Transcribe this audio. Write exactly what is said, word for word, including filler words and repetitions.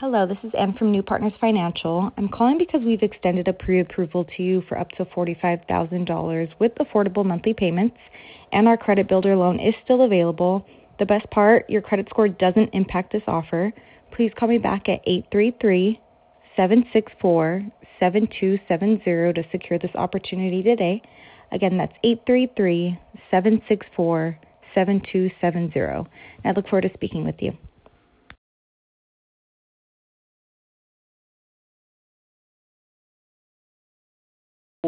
Hello, this is Ann from New Partners Financial. I'm calling because we've extended a pre-approval to you for up to forty-five thousand dollars with affordable monthly payments, and our credit builder loan is still available. The best part, your credit score doesn't impact this offer. Please call me back at eight three three, seven six four, seven two seven zero to secure this opportunity today. Again, that's eight three three, seven six four, seven two seven zero. I look forward to speaking with you.